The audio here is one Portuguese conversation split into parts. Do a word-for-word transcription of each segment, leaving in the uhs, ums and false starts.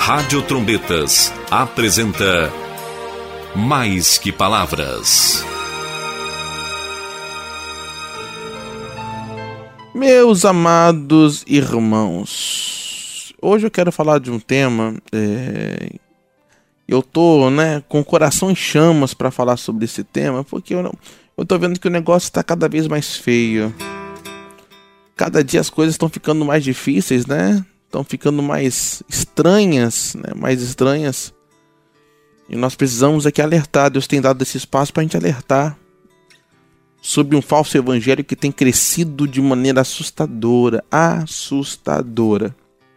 Rádio Trombetas apresenta Mais que Palavras. Meus amados irmãos, hoje eu quero falar de um tema, é... eu tô, né, com o coração em chamas para falar sobre esse tema, porque eu, não... eu tô vendo que o negócio está cada vez mais feio. Cada dia as coisas estão ficando mais difíceis, né? Estão ficando mais estranhas, né? Mais estranhas. E nós precisamos aqui alertar. Deus tem dado esse espaço para a gente alertar sobre um falso evangelho que tem crescido de maneira assustadora. Assustadora.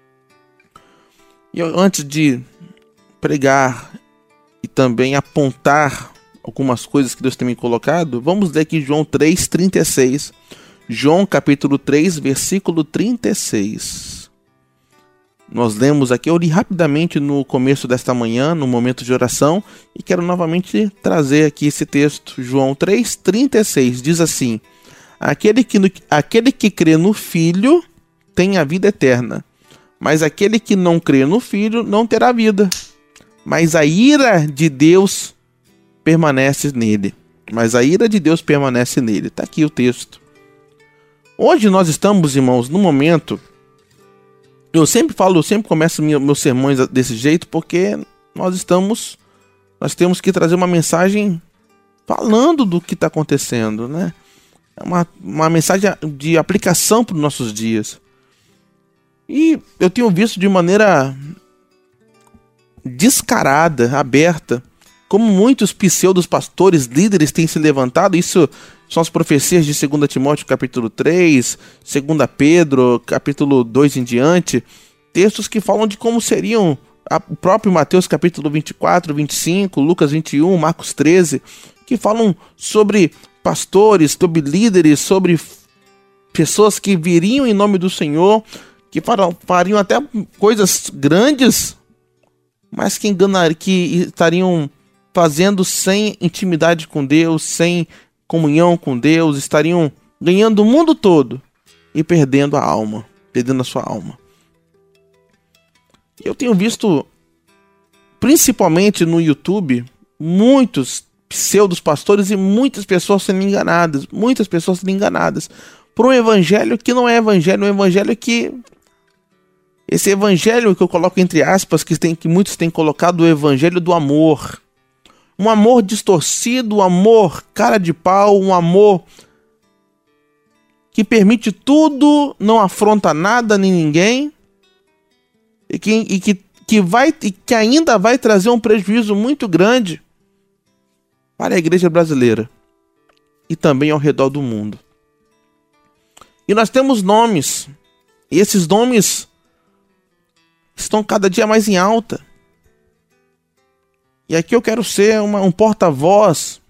E eu, antes de pregar e também apontar algumas coisas que Deus tem me colocado, vamos ler aqui João três, trinta e seis. João capítulo três, versículo trinta e seis. Nós lemos aqui, eu li rapidamente no começo desta manhã, no momento de oração, e quero novamente trazer aqui esse texto. João três, trinta e seis diz assim: aquele que, aquele que crê no Filho tem a vida eterna, mas aquele que não crê no Filho não terá vida, mas a ira de Deus permanece nele. Mas a ira de Deus permanece nele. Está aqui o texto. Hoje nós estamos, irmãos, no momento... Eu sempre falo, eu sempre começo meus sermões desse jeito, porque nós estamos... Nós temos que trazer uma mensagem falando do que está acontecendo, né? É uma, uma mensagem de aplicação para os nossos dias. E eu tenho visto de maneira descarada, aberta, como muitos pseudos pastores, líderes têm se levantado. Isso são as profecias de Segunda Timóteo capítulo três, Segunda Pedro capítulo dois em diante. Textos que falam de como seriam o próprio Mateus capítulo vinte e quatro, vinte e cinco, Lucas vinte e um, Marcos treze, que falam sobre pastores, sobre líderes, sobre pessoas que viriam em nome do Senhor, que fariam até coisas grandes, mas que enganariam, que estariam fazendo sem intimidade com Deus, sem comunhão com Deus, estariam ganhando o mundo todo e perdendo a alma, perdendo a sua alma. Eu tenho visto, principalmente no YouTube, muitos pseudos pastores e muitas pessoas sendo enganadas, muitas pessoas sendo enganadas por um evangelho que não é evangelho, um evangelho que... Esse evangelho que eu coloco entre aspas, que, tem, que muitos têm colocado, o evangelho do amor. Um amor distorcido, um amor cara de pau, um amor que permite tudo, não afronta nada nem ninguém, e que, e que, que, vai, e que ainda vai trazer um prejuízo muito grande para a igreja brasileira e também ao redor do mundo. E nós temos nomes, e esses nomes estão cada dia mais em alta. E aqui eu quero ser uma, um porta-voz.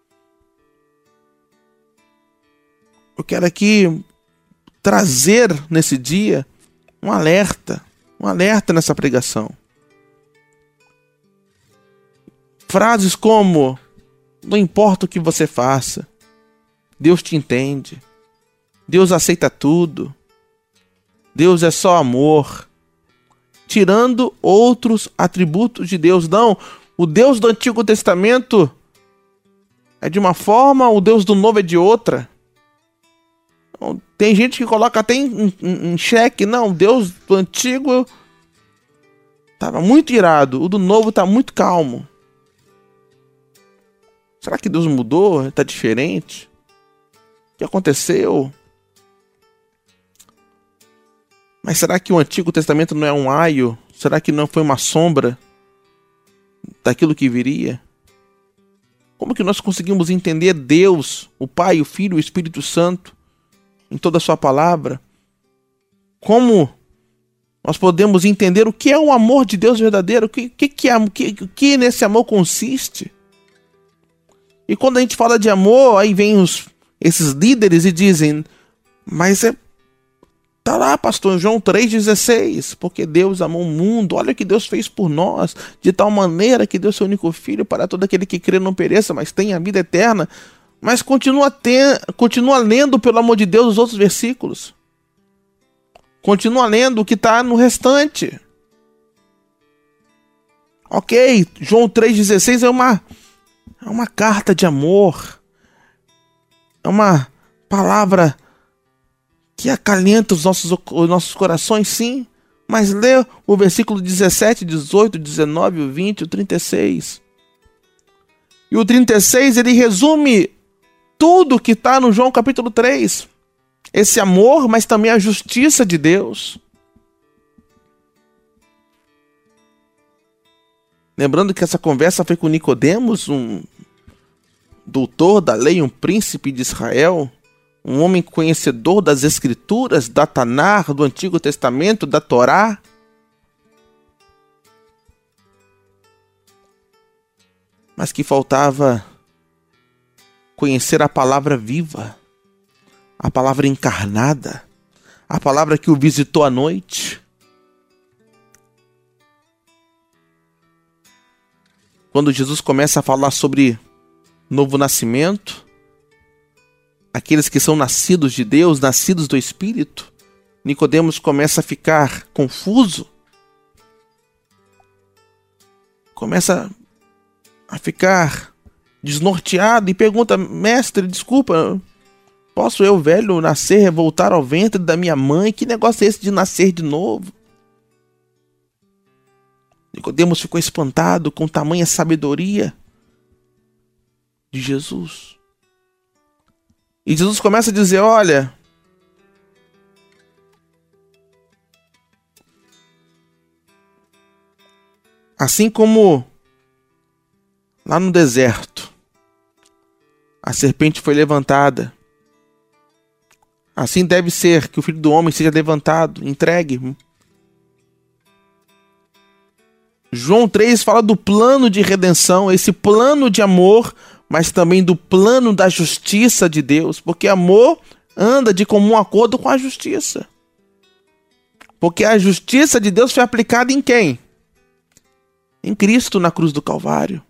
Eu quero aqui trazer nesse dia um alerta. Um alerta nessa pregação. Frases como: não importa o que você faça, Deus te entende. Deus aceita tudo. Deus é só amor. Tirando outros atributos de Deus. Não. O Deus do Antigo Testamento é de uma forma, o Deus do Novo é de outra. Tem gente que coloca até em, em, em xeque. Não, o Deus do Antigo estava muito irado, o do Novo está muito calmo. Será que Deus mudou? Está diferente? O que aconteceu? Mas será que o Antigo Testamento não é um aio? Será que não foi uma sombra daquilo que viria? Como que nós conseguimos entender Deus, o Pai, o Filho e o Espírito Santo em toda a sua palavra? Como nós podemos entender o que é o amor de Deus verdadeiro? O que, que, que, é, que, que nesse amor consiste? E quando a gente fala de amor, aí vem os, esses líderes e dizem: mas é tá lá, pastor, João três, dezesseis, porque Deus amou o mundo, olha o que Deus fez por nós, de tal maneira que deu seu único filho para todo aquele que crê não pereça, mas tenha a vida eterna. Mas continua, ten... continua lendo, pelo amor de Deus, os outros versículos. Continua lendo o que está no restante. Ok, João três dezesseis é uma, é uma carta de amor. É uma palavra que acalenta os nossos, os nossos corações, sim. Mas lê o versículo dezessete, dezoito, dezenove, o vinte, o trinta e seis. E o trinta e seis, ele resume tudo que está no João capítulo três. Esse amor, mas também a justiça de Deus. Lembrando que essa conversa foi com Nicodemos, um doutor da lei, um príncipe de Israel, um homem conhecedor das Escrituras, da Tanar, do Antigo Testamento, da Torá. Mas que faltava conhecer a palavra viva, a palavra encarnada, a palavra que o visitou à noite. Quando Jesus começa a falar sobre novo nascimento, aqueles que são nascidos de Deus, nascidos do Espírito, Nicodemos começa a ficar confuso, começa a ficar desnorteado e pergunta: mestre, desculpa, posso eu, velho, nascer, voltar ao ventre da minha mãe? Que negócio é esse de nascer de novo? Nicodemos ficou espantado com tamanha sabedoria de Jesus. E Jesus começa a dizer: olha, assim como lá no deserto a serpente foi levantada, assim deve ser que o Filho do Homem seja levantado, entregue. João três fala do plano de redenção, esse plano de amor, mas também do plano da justiça de Deus, porque amor anda de comum acordo com a justiça. Porque a justiça de Deus foi aplicada em quem? Em Cristo na cruz do Calvário.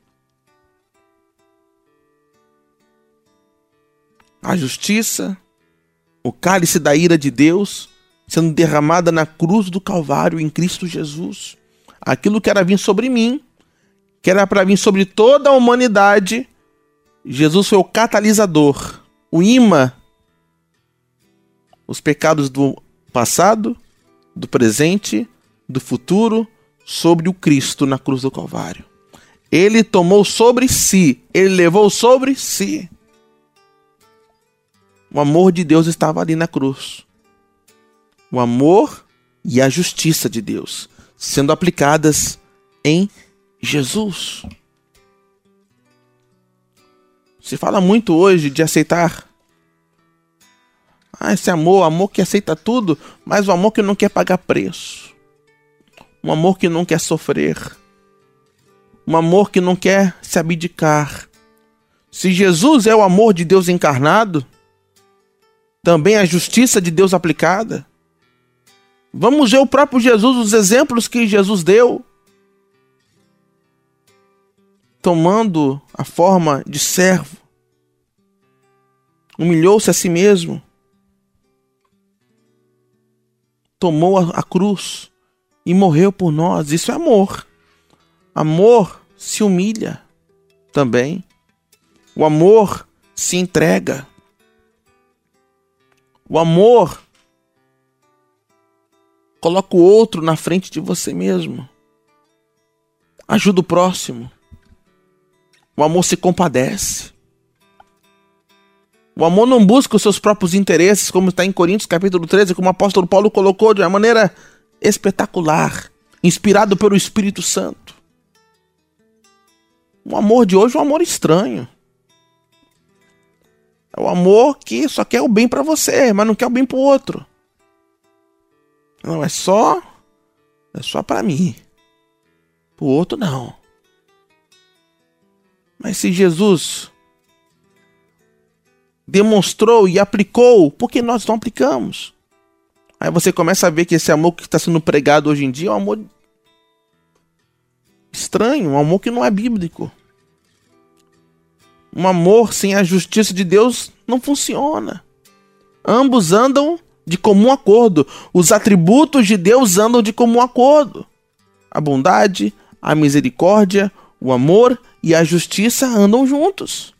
A justiça, o cálice da ira de Deus, sendo derramada na cruz do Calvário em Cristo Jesus. Aquilo que era vir sobre mim, que era para vir sobre toda a humanidade, Jesus foi o catalisador, o imã. Os pecados do passado, do presente, do futuro, sobre o Cristo na cruz do Calvário. Ele tomou sobre si, ele levou sobre si. O amor de Deus estava ali na cruz. O amor e a justiça de Deus sendo aplicadas em Jesus. Se fala muito hoje de aceitar. Ah, esse amor, amor que aceita tudo, mas o amor que não quer pagar preço. Um amor que não quer sofrer. Um amor que não quer se abdicar. Se Jesus é o amor de Deus encarnado, também a justiça de Deus aplicada. Vamos ver o próprio Jesus, os exemplos que Jesus deu. Tomando a forma de servo. Humilhou-se a si mesmo. Tomou a, a cruz e morreu por nós. Isso é amor. Amor se humilha também. O amor se entrega. O amor coloca o outro na frente de você mesmo. Ajuda o próximo. O amor se compadece. O amor não busca os seus próprios interesses, como está em Coríntios capítulo treze, como o apóstolo Paulo colocou de uma maneira espetacular, inspirado pelo Espírito Santo. O amor de hoje é um amor estranho. É o amor que só quer o bem para você, mas não quer o bem para o outro. Não, é só é só para mim. Para o outro não. Mas se Jesus demonstrou e aplicou, por que nós não aplicamos? Aí você começa a ver que esse amor que está sendo pregado hoje em dia é um amor estranho, um amor que não é bíblico. Um amor sem a justiça de Deus não funciona. Ambos andam de comum acordo. Os atributos de Deus andam de comum acordo. A bondade, a misericórdia, o amor e a justiça andam juntos.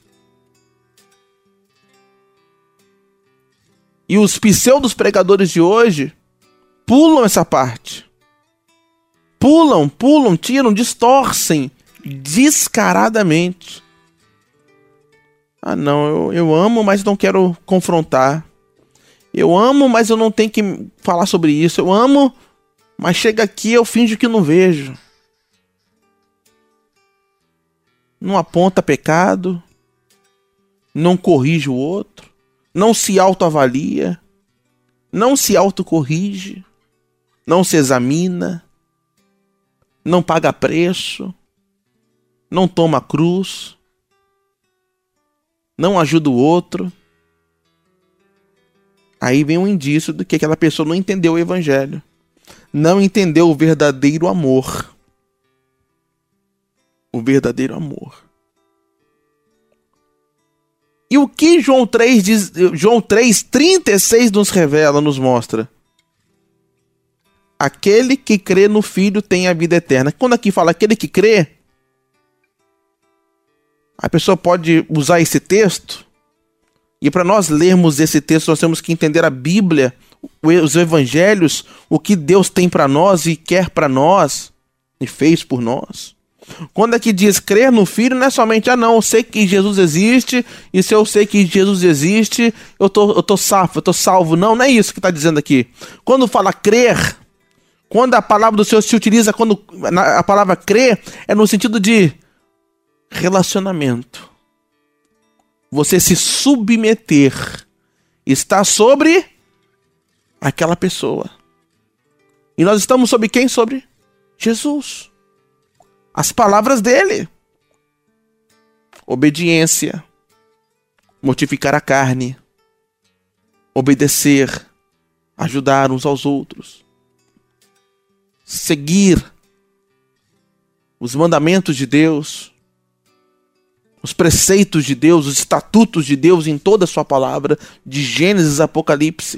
E os pseudos pregadores de hoje pulam essa parte. Pulam, pulam, tiram, distorcem descaradamente. Ah não, eu, eu amo, mas não quero confrontar. Eu amo, mas eu não tenho que falar sobre isso. Eu amo, mas chega aqui eu finjo que não vejo. Não aponta pecado. Não corrige o outro. Não se autoavalia. Não se autocorrige. Não se examina. Não paga preço. Não toma cruz. Não ajuda o outro. Aí vem um indício de que aquela pessoa não entendeu o evangelho. Não entendeu o verdadeiro amor. O verdadeiro amor. E o que João três, diz, João três, trinta e seis nos revela, nos mostra? Aquele que crê no Filho tem a vida eterna. Quando aqui fala aquele que crê, a pessoa pode usar esse texto. E para nós lermos esse texto, nós temos que entender a Bíblia, os evangelhos, o que Deus tem para nós e quer para nós e fez por nós. Quando aqui diz crer no Filho, não é somente, ah não, eu sei que Jesus existe, e se eu sei que Jesus existe, eu tô, eu tô salvo, eu tô salvo. Não, não é isso que está dizendo aqui. Quando fala crer, quando a palavra do Senhor se utiliza, quando a palavra crer, é no sentido de relacionamento. Você se submeter, está sobre aquela pessoa. E nós estamos sobre quem? Sobre Jesus. As palavras dele. Obediência. Mortificar a carne. Obedecer. Ajudar uns aos outros. Seguir os mandamentos de Deus. Os preceitos de Deus, os estatutos de Deus em toda a sua palavra, de Gênesis a Apocalipse.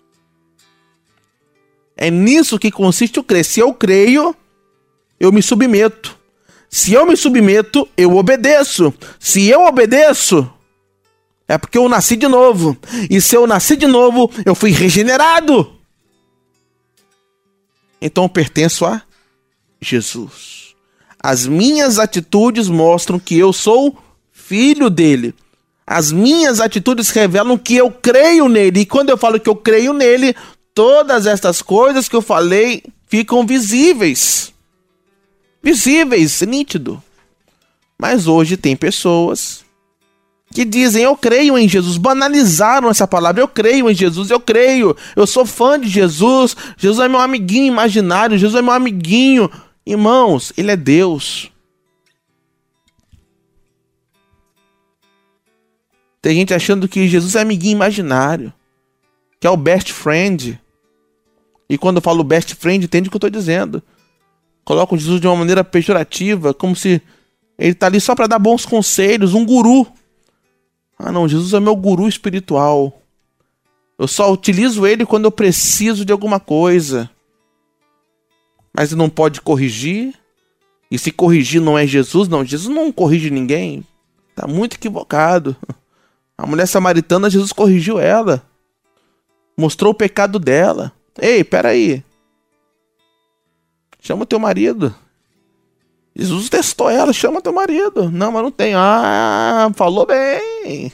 É nisso que consiste o crer. Se eu creio, eu me submeto. Se eu me submeto, eu obedeço. Se eu obedeço, é porque eu nasci de novo. E se eu nasci de novo, eu fui regenerado. Então eu pertenço a Jesus. As minhas atitudes mostram que eu sou filho dele. As minhas atitudes revelam que eu creio nele. E quando eu falo que eu creio nele, todas estas coisas que eu falei ficam visíveis. Visíveis, nítido. Mas hoje tem pessoas que dizem, eu creio em Jesus. Banalizaram essa palavra. Eu creio em Jesus, eu creio. Eu sou fã de Jesus. Jesus é meu amiguinho imaginário. Jesus é meu amiguinho. Irmãos, ele é Deus. Tem gente achando que Jesus é amiguinho imaginário, que é o best friend. E quando eu falo best friend, entende o que eu estou dizendo. Colocam Jesus de uma maneira pejorativa, como se ele está ali só para dar bons conselhos, um guru. Ah não, Jesus é meu guru espiritual. Eu só utilizo ele quando eu preciso de alguma coisa. Mas ele não pode corrigir. E se corrigir não é Jesus, não. Jesus não corrige ninguém. Está muito equivocado. A mulher samaritana, Jesus corrigiu ela. Mostrou o pecado dela. Ei, peraí. Chama teu marido. Jesus testou ela, chama teu marido. Não, mas não tem. Ah, falou bem.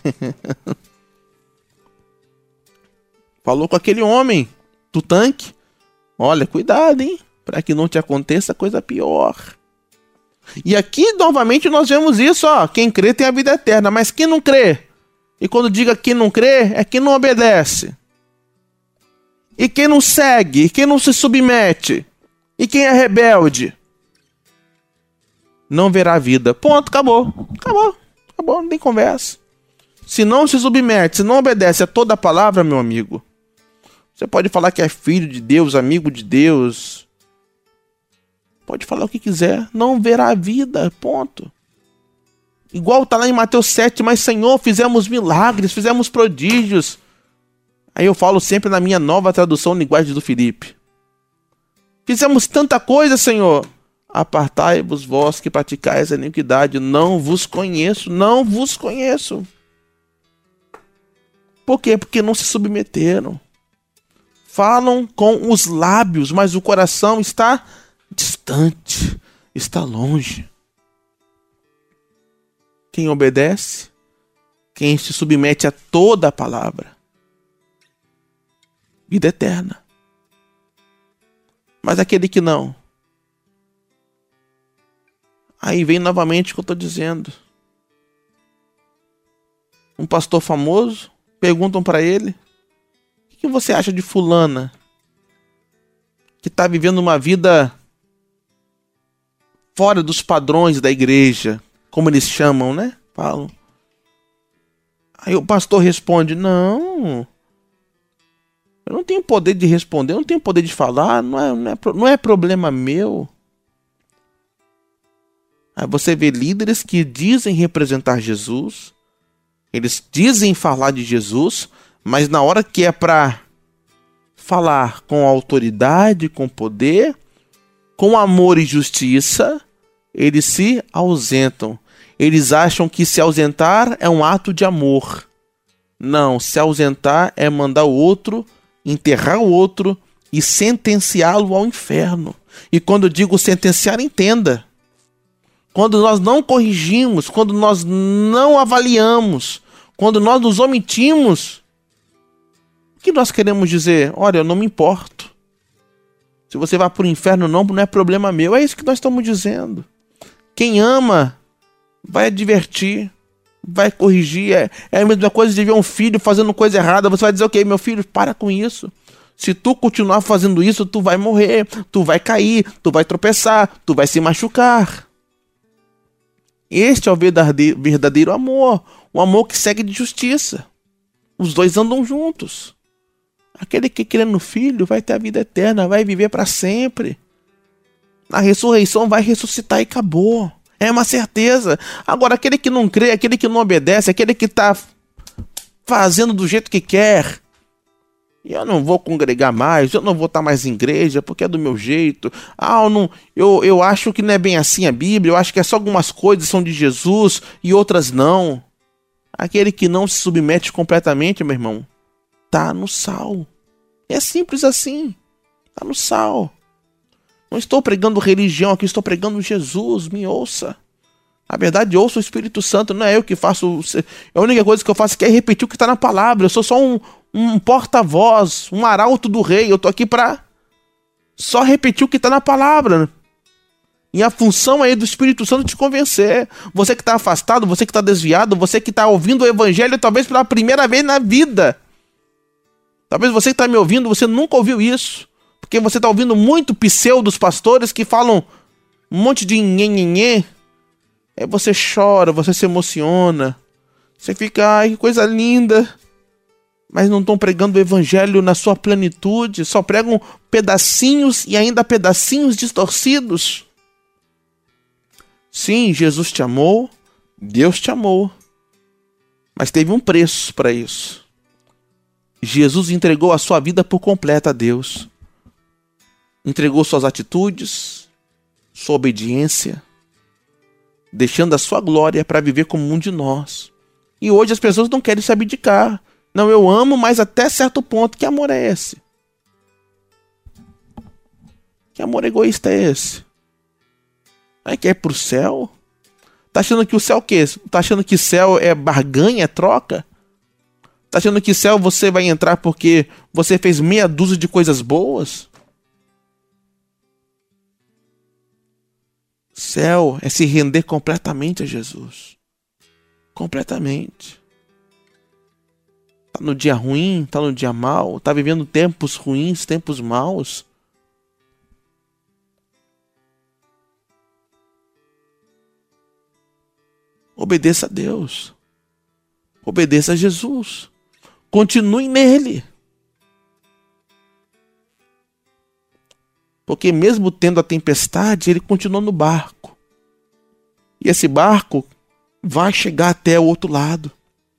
Falou com aquele homem do tanque. Olha, cuidado, hein? Para que não te aconteça coisa pior. E aqui, novamente, nós vemos isso, ó. Quem crê tem a vida eterna, mas quem não crê? E quando diga quem não crê, é quem não obedece. E quem não segue, e quem não se submete, e quem é rebelde, não verá a vida. Ponto, acabou. Acabou, acabou, não tem conversa. Se não se submete, se não obedece a toda a palavra, meu amigo, você pode falar que é filho de Deus, amigo de Deus, pode falar o que quiser, não verá a vida, ponto. Igual está lá em Mateus sete, mas Senhor, fizemos milagres, fizemos prodígios. Aí eu falo sempre na minha nova tradução linguagem do Filipe. Fizemos tanta coisa, Senhor. Apartai-vos vós que praticais a iniquidade, não vos conheço, não vos conheço. Por quê? Porque não se submeteram. Falam com os lábios, mas o coração está distante, está longe. Quem obedece, quem se submete a toda a palavra, vida eterna. Mas aquele que não, aí vem novamente o que eu estou dizendo. Um pastor famoso, perguntam para ele: o que você acha de fulana que está vivendo uma vida fora dos padrões da igreja, como eles chamam, né? Falam. Aí o pastor responde: não, eu não tenho poder de responder, eu não tenho poder de falar, não é, não é, não é problema meu. Aí você vê líderes que dizem representar Jesus, eles dizem falar de Jesus, mas na hora que é para falar com autoridade, com poder, com amor e justiça, eles se ausentam. Eles acham que se ausentar é um ato de amor. Não, se ausentar é mandar o outro, enterrar o outro e sentenciá-lo ao inferno. E quando eu digo sentenciar, entenda. Quando nós não corrigimos, quando nós não avaliamos, quando nós nos omitimos, o que nós queremos dizer? Olha, eu não me importo. Se você vai para o inferno, não, não é problema meu. É isso que nós estamos dizendo. Quem ama vai advertir, vai corrigir. É, é a mesma coisa de ver um filho fazendo coisa errada. Você vai dizer: ok, meu filho, para com isso. Se tu continuar fazendo isso, tu vai morrer, tu vai cair, tu vai tropeçar, tu vai se machucar. Este é o verdadeiro, verdadeiro amor. O amor que segue de justiça. Os dois andam juntos. Aquele que crê no Filho vai ter a vida eterna, vai viver para sempre. Na ressurreição vai ressuscitar e acabou. É uma certeza. Agora, aquele que não crê, aquele que não obedece, aquele que está fazendo do jeito que quer, eu não vou congregar mais, eu não vou estar mais em igreja porque é do meu jeito. Ah, eu, não, eu, eu acho que não é bem assim a Bíblia, eu acho que é só algumas coisas são de Jesus e outras não. Aquele que não se submete completamente, meu irmão, tá no sal. É simples assim. Tá no sal. Não estou pregando religião aqui, estou pregando Jesus, me ouça. Na verdade, ouça o Espírito Santo, não é eu que faço. A única coisa que eu faço é repetir o que está na palavra. Eu sou só um, um porta-voz, um arauto do rei. Eu estou aqui para só repetir o que está na palavra. E a função aí do Espírito Santo te convencer. Você que está afastado, você que está desviado, você que está ouvindo o Evangelho talvez pela primeira vez na vida. Talvez você que está me ouvindo, você nunca ouviu isso. Porque você está ouvindo muito pseudos pastores que falam um monte de nhenhenhê. Aí você chora, você se emociona. Você fica, ai, que coisa linda. Mas não estão pregando o Evangelho na sua plenitude. Só pregam pedacinhos e ainda pedacinhos distorcidos. Sim, Jesus te amou, Deus te amou, mas teve um preço para isso. Jesus entregou a sua vida por completa a Deus. Entregou suas atitudes, sua obediência, deixando a sua glória para viver como um de nós. E hoje as pessoas não querem se abdicar. Não, eu amo, mas até certo ponto. Que amor é esse? Que amor egoísta é esse? Aí quer ir pro céu? Tá achando que o céu é o quê? Tá achando que céu é barganha, é troca? Tá achando que céu você vai entrar porque você fez meia dúzia de coisas boas? Céu é se render completamente a Jesus. Completamente. Tá no dia ruim, tá no dia mau, tá vivendo tempos ruins, tempos maus. Obedeça a Deus. Obedeça a Jesus. Continue nele. Porque mesmo tendo a tempestade, ele continua no barco. E esse barco vai chegar até o outro lado.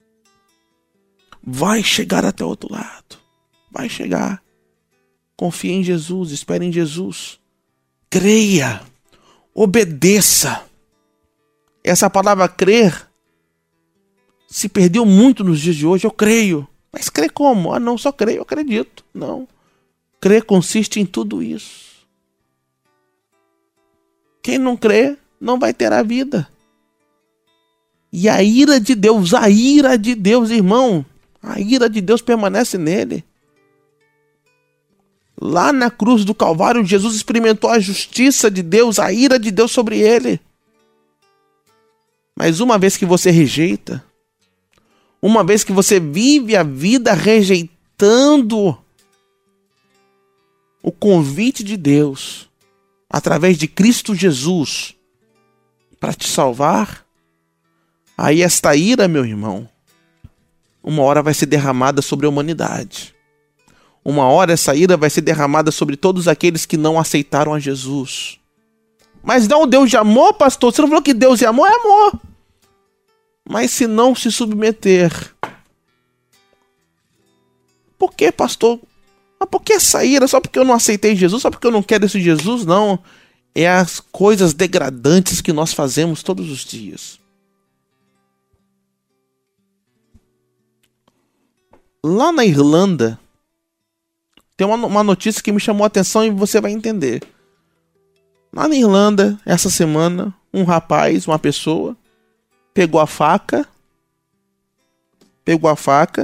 Vai chegar até o outro lado. Vai chegar. Confie em Jesus, espere em Jesus. Creia. Obedeça. Essa palavra crer se perdeu muito nos dias de hoje. Eu creio. Mas crer como? Ah, não, só creio, eu acredito. Não. Crer consiste em tudo isso. Quem não crê não vai ter a vida. E a ira de Deus, a ira de Deus, irmão, a ira de Deus permanece nele. Lá na cruz do Calvário, Jesus experimentou a justiça de Deus, a ira de Deus sobre ele. Mas uma vez que você rejeita, uma vez que você vive a vida rejeitando o convite de Deus, através de Cristo Jesus, para te salvar, aí esta ira, meu irmão, uma hora vai ser derramada sobre a humanidade. Uma hora essa ira vai ser derramada sobre todos aqueles que não aceitaram a Jesus. Mas não Deus de amor, pastor? Você não falou que Deus de amor é amor. Mas se não se submeter... Por que, pastor? Mas por que essa ira? Só porque eu não aceitei Jesus? Só porque eu não quero esse Jesus? Não. É as coisas degradantes que nós fazemos todos os dias. Lá na Irlanda, tem uma, uma notícia que me chamou a atenção e você vai entender. Lá na Irlanda, essa semana, um rapaz, uma pessoa, pegou a faca, pegou a faca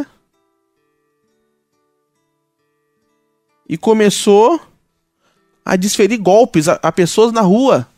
e começou a desferir golpes a, a pessoas na rua.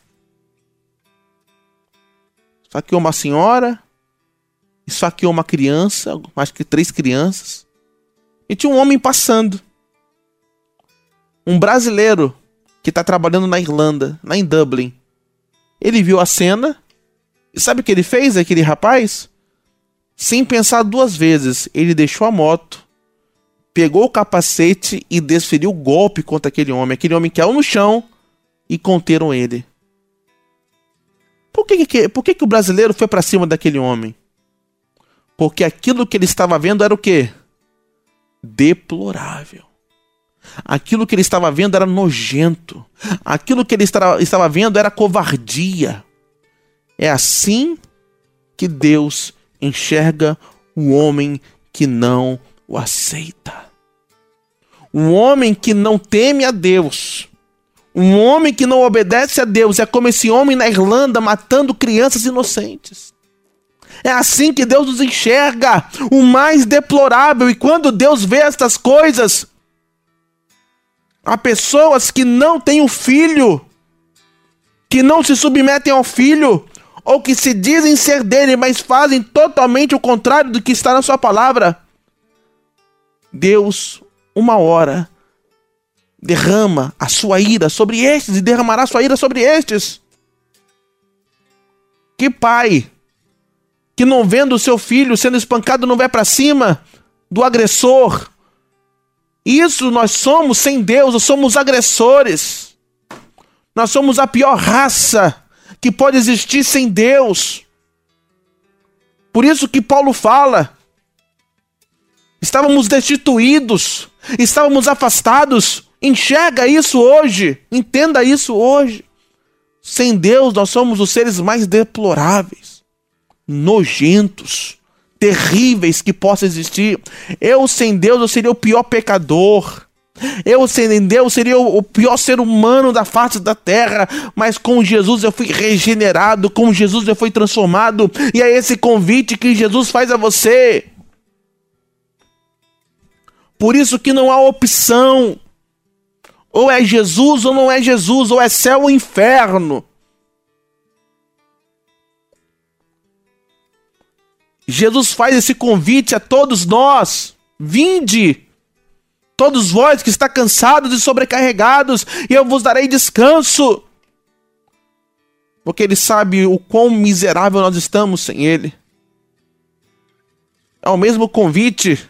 Esfaqueou uma senhora, esfaqueou uma criança, acho que três crianças. E tinha um homem passando. Um brasileiro que está trabalhando na Irlanda, lá em Dublin. Ele viu a cena e sabe o que ele fez, aquele rapaz? Sem pensar duas vezes, ele deixou a moto, pegou o capacete e desferiu o golpe contra aquele homem. Aquele homem caiu no chão e conteram ele. Por que, que, por que, que o brasileiro foi para cima daquele homem? Porque aquilo que ele estava vendo era o quê? Deplorável. Aquilo que ele estava vendo era nojento. Aquilo que ele estava vendo era covardia. É assim que Deus enxerga o homem que não o aceita. Um homem que não teme a Deus. Um homem que não obedece a Deus. É como esse homem na Irlanda matando crianças inocentes. É assim que Deus nos enxerga, o mais deplorável. E quando Deus vê estas coisas, há pessoas que não têm o filho, que não se submetem ao filho, ou que se dizem ser dele, mas fazem totalmente o contrário do que está na sua palavra. Deus, uma hora, derrama a sua ira sobre estes e derramará a sua ira sobre estes. Que pai que não vendo o seu filho sendo espancado não vai para cima do agressor? Isso nós somos sem Deus, nós somos agressores. Nós somos a pior raça que pode existir sem Deus. Por isso que Paulo fala, estávamos destituídos, estávamos afastados. Enxerga isso hoje, entenda isso hoje. Sem Deus nós somos os seres mais deploráveis, nojentos, terríveis que possa existir. Eu sem Deus eu seria o pior pecador. Eu sem Deus seria o pior ser humano da face da terra. Mas com Jesus eu fui regenerado, com Jesus eu fui transformado. E é esse convite que Jesus faz a você. Por isso que não há opção. Ou é Jesus ou não é Jesus, ou é céu ou inferno. Jesus faz esse convite a todos nós. Vinde, todos vós que está cansados e sobrecarregados, e eu vos darei descanso. Porque Ele sabe o quão miserável nós estamos sem Ele. É o mesmo convite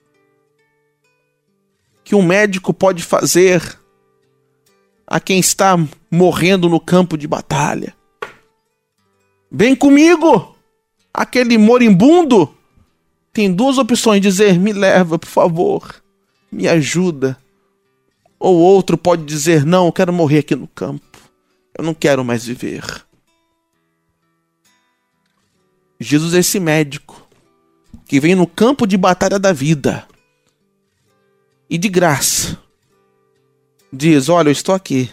que um médico pode fazer a quem está morrendo no campo de batalha. Vem comigo! Aquele moribundo tem duas opções: dizer, me leva, por favor, me ajuda. Ou outro pode dizer, não, eu quero morrer aqui no campo. Eu não quero mais viver. Jesus é esse médico que vem no campo de batalha da vida e de graça diz: olha, eu estou aqui.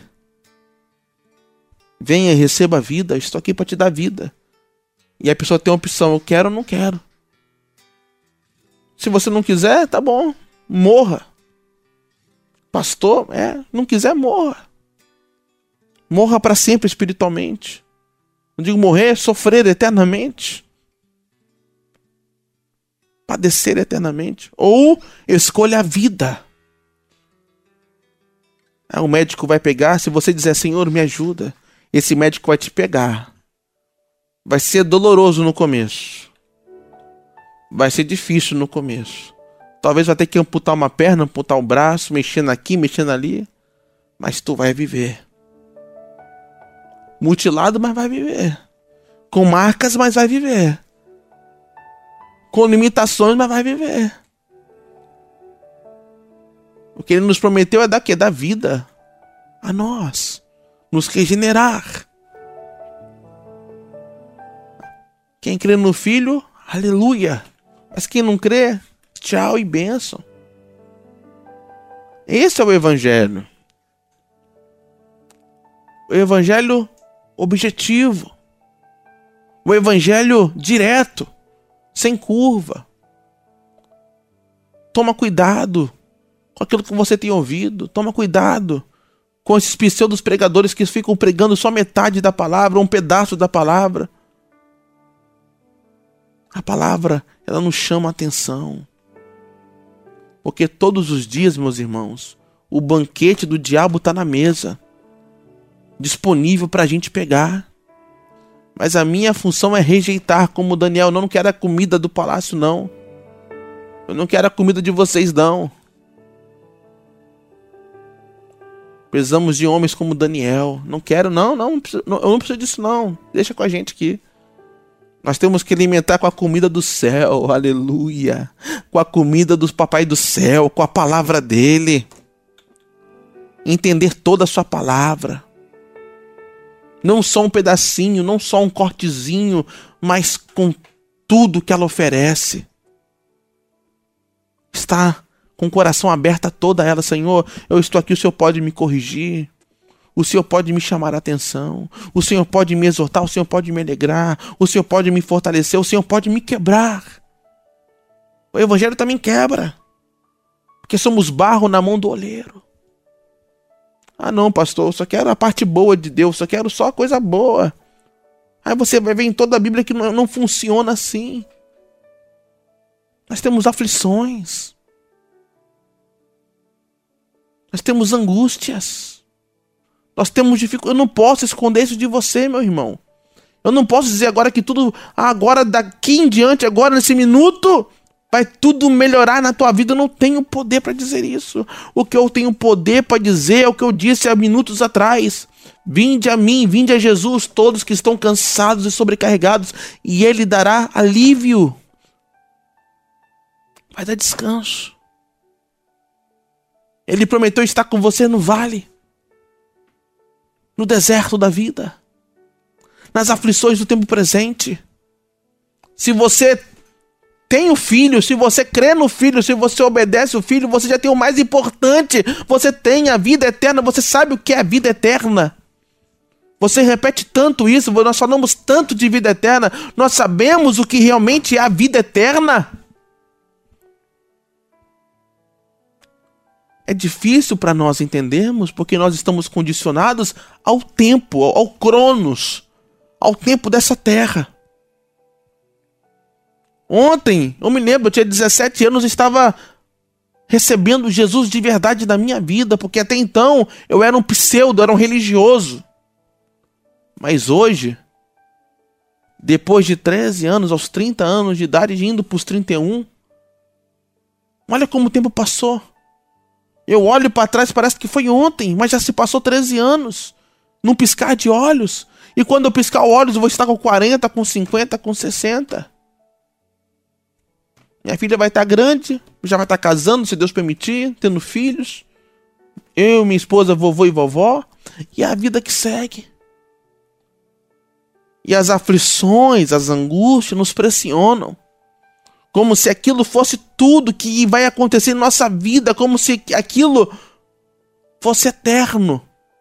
Venha e receba a vida, eu estou aqui para te dar vida. E a pessoa tem uma opção: eu quero ou não quero. Se você não quiser, tá bom, morra. Pastor, é, não quiser, morra. Morra para sempre espiritualmente. Não digo morrer, sofrer eternamente. Padecer eternamente. Ou escolha a vida. Aí o médico vai pegar, se você dizer: Senhor, me ajuda, esse médico vai te pegar. Vai ser doloroso no começo. Vai ser difícil no começo. Talvez vai ter que amputar uma perna, amputar um braço, mexendo aqui, mexendo ali. Mas tu vai viver. Mutilado, mas vai viver. Com marcas, mas vai viver. Com limitações, mas vai viver. O que ele nos prometeu é dar quê? Da vida a nós. Nos regenerar. Quem crê no Filho, aleluia. Mas quem não crê, tchau e bênção. Esse é o Evangelho. O Evangelho objetivo. O Evangelho direto. Sem curva. Toma cuidado com aquilo que você tem ouvido. Toma cuidado com esses pseudos pregadores que ficam pregando só metade da palavra, um pedaço da palavra. A palavra, ela nos chama a atenção. Porque todos os dias, meus irmãos, o banquete do diabo está na mesa, disponível para a gente pegar. Mas a minha função é rejeitar, como Daniel. Eu não quero a comida do palácio, não. Eu não quero a comida de vocês, não. Precisamos de homens como Daniel. Não quero, não, não, não preciso, não, eu não preciso disso, não. Deixa com a gente aqui. Nós temos que alimentar com a comida do céu, aleluia. Com a comida dos papai do céu, com a palavra dele. Entender toda a sua palavra. Não só um pedacinho, não só um cortezinho, mas com tudo que ela oferece. Está com o coração aberto a toda ela. Senhor, eu estou aqui, o Senhor pode me corrigir. O Senhor pode me chamar a atenção. O Senhor pode me exortar. O Senhor pode me alegrar. O Senhor pode me fortalecer. O Senhor pode me quebrar. O Evangelho também quebra. Porque somos barro na mão do oleiro. Ah não, pastor, eu só quero a parte boa de Deus. Só quero só a coisa boa. Aí você vai ver em toda a Bíblia que não, não funciona assim. Nós temos aflições. Nós temos angústias. Nós temos dificuldade. Eu não posso esconder isso de você, meu irmão. Eu não posso dizer agora que tudo, agora daqui em diante, agora nesse minuto, vai tudo melhorar na tua vida. Eu não tenho poder para dizer isso. O que eu tenho poder para dizer é o que eu disse há minutos atrás. Vinde a mim, vinde a Jesus, todos que estão cansados e sobrecarregados, e Ele dará alívio. Vai dar descanso. Ele prometeu estar com você no vale, no deserto da vida, nas aflições do tempo presente. Se você tem o Filho, se você crê no Filho, se você obedece o Filho, você já tem o mais importante. Você tem a vida eterna, você sabe o que é a vida eterna. Você repete tanto isso, nós falamos tanto de vida eterna, nós sabemos o que realmente é a vida eterna. É difícil para nós entendermos, porque nós estamos condicionados ao tempo, ao cronos, ao tempo dessa terra. Ontem, eu me lembro, eu tinha dezessete anos e estava recebendo Jesus de verdade na minha vida, porque até então eu era um pseudo, era um religioso. Mas hoje, depois de treze anos, aos trinta anos de idade, indo para os trinta e um, olha como o tempo passou. Eu olho para trás, parece que foi ontem, mas já se passou treze anos, num piscar de olhos. E quando eu piscar olhos, eu vou estar com quarenta, com cinquenta, com sessenta. Minha filha vai estar grande, já vai estar casando, se Deus permitir, tendo filhos. Eu, minha esposa, vovô e vovó. E é a vida que segue. E as aflições, as angústias nos pressionam. Como se aquilo fosse tudo que vai acontecer em nossa vida, como se aquilo fosse eterno.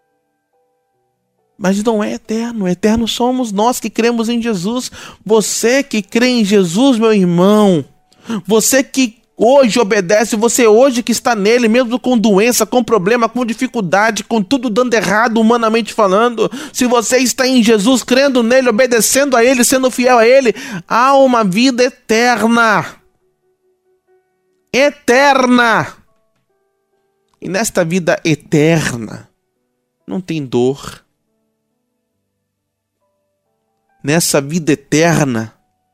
Mas não é eterno. Eterno somos nós que cremos em Jesus. Você que crê em Jesus, meu irmão. Você que hoje obedece, você hoje que está nele, mesmo com doença, com problema, com dificuldade, com tudo dando errado, humanamente falando. Se você está em Jesus, crendo nele, obedecendo a ele, sendo fiel a ele, há uma vida eterna. Eterna. E nesta vida eterna, não tem dor. Nessa vida eterna,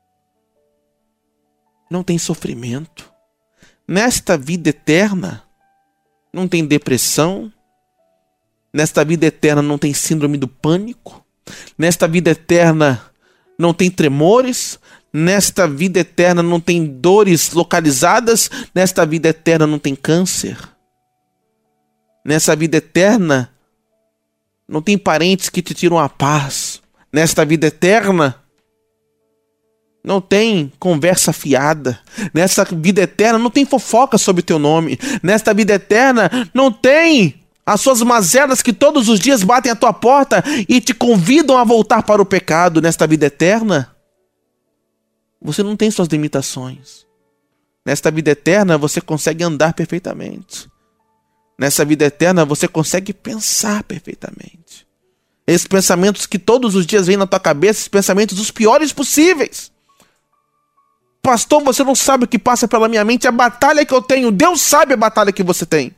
não tem sofrimento. Nesta vida eterna, não tem depressão. Nesta vida eterna, não tem síndrome do pânico. Nesta vida eterna, não tem tremores. Nesta vida eterna, não tem dores localizadas. Nesta vida eterna, não tem câncer. Nessa vida eterna, não tem parentes que te tiram a paz. Nesta vida eterna, não tem conversa fiada. Nesta vida eterna, não tem fofoca sobre o teu nome. Nesta vida eterna, não tem as suas mazelas que todos os dias batem à tua porta e te convidam a voltar para o pecado. Nesta vida eterna, você não tem suas limitações. Nesta vida eterna, você consegue andar perfeitamente. Nessa vida eterna, você consegue pensar perfeitamente. Esses pensamentos que todos os dias vêm na tua cabeça, esses pensamentos os piores possíveis. Pastor, você não sabe o que passa pela minha mente, a batalha que eu tenho. Deus sabe a batalha que você tem.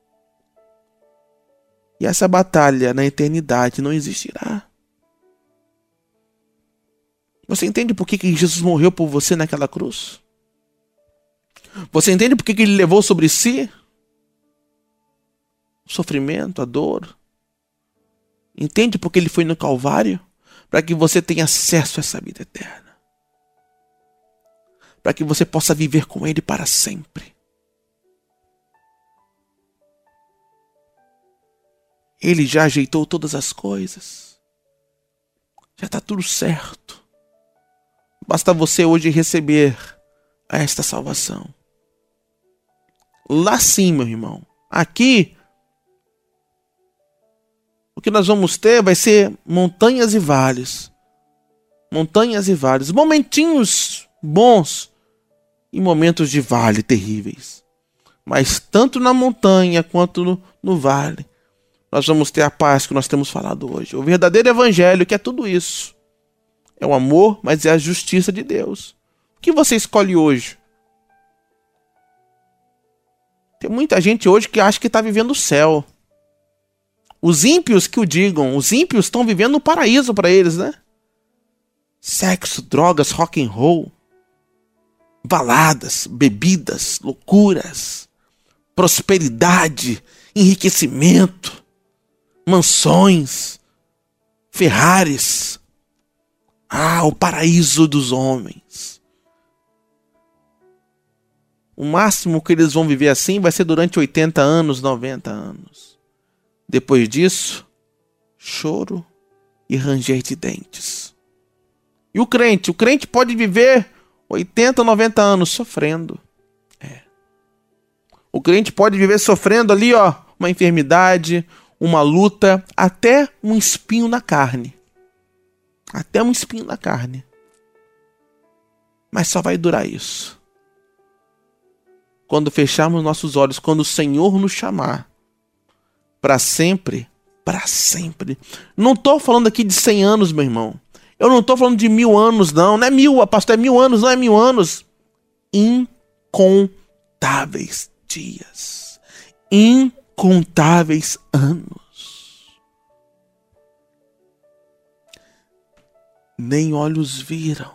E essa batalha na eternidade não existirá. Você entende por que que Jesus morreu por você naquela cruz? Você entende por que que ele levou sobre si o sofrimento, a dor? Entende por que ele foi no Calvário? Para que você tenha acesso a essa vida eterna. Para que você possa viver com ele para sempre. Ele já ajeitou todas as coisas. Já está tudo certo. Basta você hoje receber esta salvação. Lá sim, meu irmão. Aqui, o que nós vamos ter vai ser montanhas e vales. Montanhas e vales. Momentinhos bons e momentos de vale terríveis. Mas tanto na montanha quanto no, no vale, nós vamos ter a paz que nós temos falado hoje. O verdadeiro evangelho, que é tudo isso. É o amor, mas é a justiça de Deus. O que você escolhe hoje? Tem muita gente hoje que acha que está vivendo o céu. Os ímpios que o digam. Os ímpios estão vivendo o paraíso para eles, né? Sexo, drogas, rock and roll. Baladas, bebidas, loucuras, prosperidade, enriquecimento, mansões, Ferraris. Ah, o paraíso dos homens. O máximo que eles vão viver assim vai ser durante oitenta anos, noventa anos. Depois disso, choro e ranger de dentes. E o crente? O crente pode viver oitenta, noventa anos sofrendo. É. O crente pode viver sofrendo ali, ó, uma enfermidade, uma luta, até um espinho na carne. Até um espinho na carne. Mas só vai durar isso quando fecharmos nossos olhos, quando o Senhor nos chamar. Para sempre, para sempre. Não estou falando aqui de cem anos, meu irmão. Eu não estou falando de mil anos, não. Não é mil, pastor, é mil anos, não é mil anos. Incontáveis dias. Incontáveis anos. Nem olhos viram.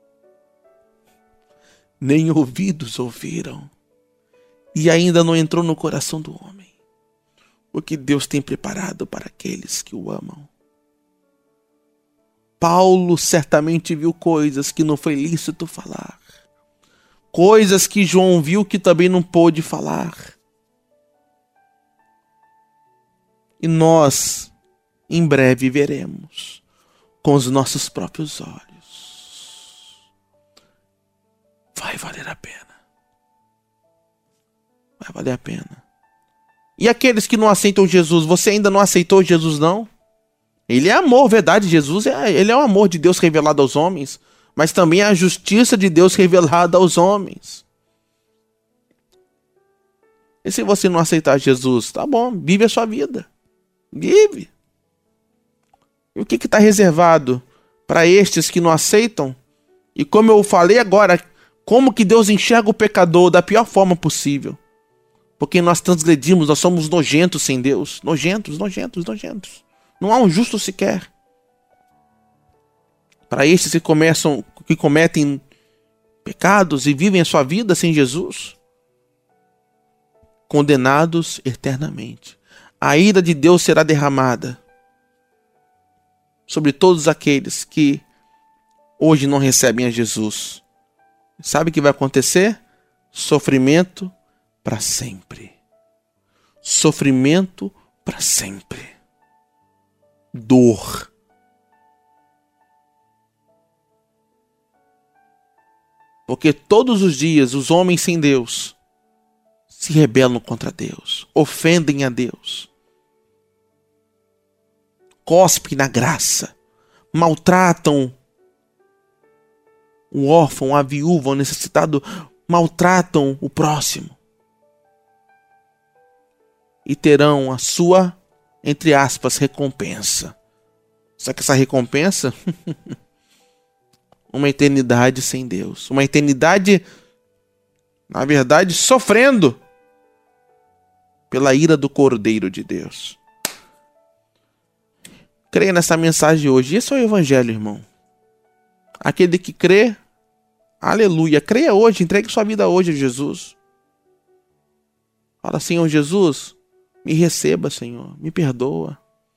Nem ouvidos ouviram. E ainda não entrou no coração do homem o que Deus tem preparado para aqueles que o amam. Paulo certamente viu coisas que não foi lícito falar. Coisas que João viu que também não pôde falar. E nós, em breve, veremos com os nossos próprios olhos, vai valer a pena. Vai valer a pena. E aqueles que não aceitam Jesus, você ainda não aceitou Jesus, não? Ele é amor, verdade. Jesus é, ele é o amor de Deus revelado aos homens, mas também é a justiça de Deus revelada aos homens. E se você não aceitar Jesus, tá bom, vive a sua vida. Vive. E o que está reservado para estes que não aceitam? E como eu falei agora, como que Deus enxerga o pecador da pior forma possível? Porque nós transgredimos, nós somos nojentos sem Deus. Nojentos, nojentos, nojentos. Não há um justo sequer. Para estes que, começam, que cometem pecados e vivem a sua vida sem Jesus, condenados eternamente. A ira de Deus será derramada sobre todos aqueles que hoje não recebem a Jesus. Sabe o que vai acontecer? Sofrimento para sempre. Sofrimento para sempre. Dor. Porque todos os dias os homens sem Deus se rebelam contra Deus, ofendem a Deus, cospem na graça, maltratam o órfão, a viúva, o necessitado, maltratam o próximo. E terão a sua, entre aspas, recompensa. Só que essa recompensa, uma eternidade sem Deus. Uma eternidade, na verdade, sofrendo pela ira do Cordeiro de Deus. Creia nessa mensagem de hoje. Esse é o Evangelho, irmão. Aquele que crê, aleluia. Creia hoje, entregue sua vida hoje a Jesus. Fala, Senhor Jesus, me receba, Senhor, me perdoa.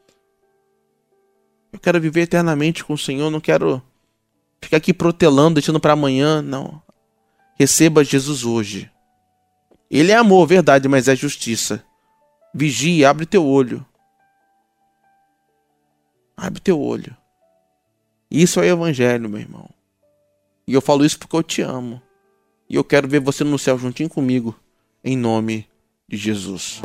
Eu quero viver eternamente com o Senhor, não quero ficar aqui protelando, deixando para amanhã, não. Receba Jesus hoje. Ele é amor, verdade, mas é justiça. Vigia, abre teu olho. Abre teu olho. Isso é o Evangelho, meu irmão. E eu falo isso porque eu te amo. E eu quero ver você no céu juntinho comigo, em nome de Jesus.